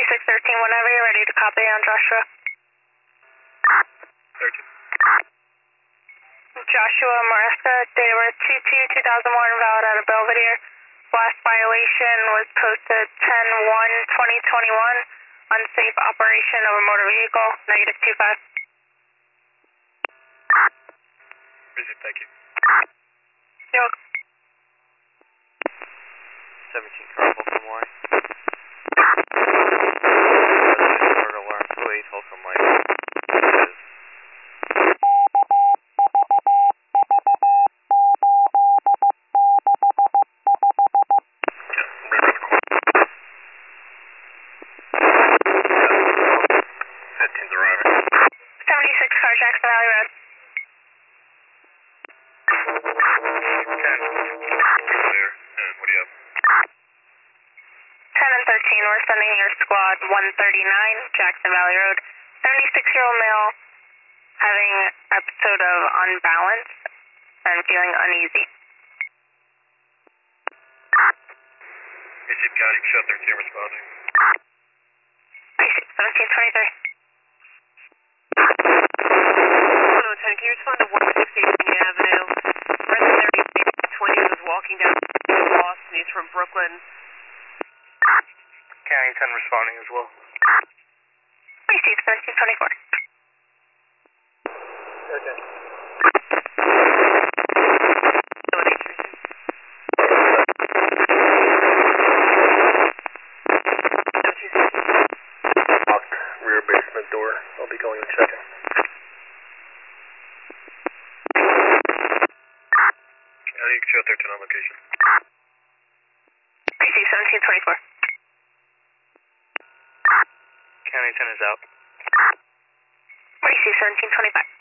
7613, whenever you're ready to copy on Joshua. 13. Joshua Maresca, date of birth 2/2/2001, valid out of Belvedere. Last violation was posted 10/1/2021. Unsafe operation of a motor vehicle, negative 25. Appreciate it, thank you. You're welcome. 17 car, Folsom Y. Alert alarm, 208 Folsom Light. Jackson Valley Road. 10. Clear. And what do you have? 10 and 13, we're sending your squad 139, Jackson Valley Road. 76-year-old male having episode of unbalance and feeling uneasy. Receive County, shut 13 responding. Receive 1723. 110, can you respond to 160 Union Avenue? Resident 20 was walking down Boston, he's from Brooklyn. County 10 responding as well. Receive 1724. Okay. Locked rear basement door. I'll be going and checking. County, show 13 on location. Receive 1724. County 10 is out. Receive 1725.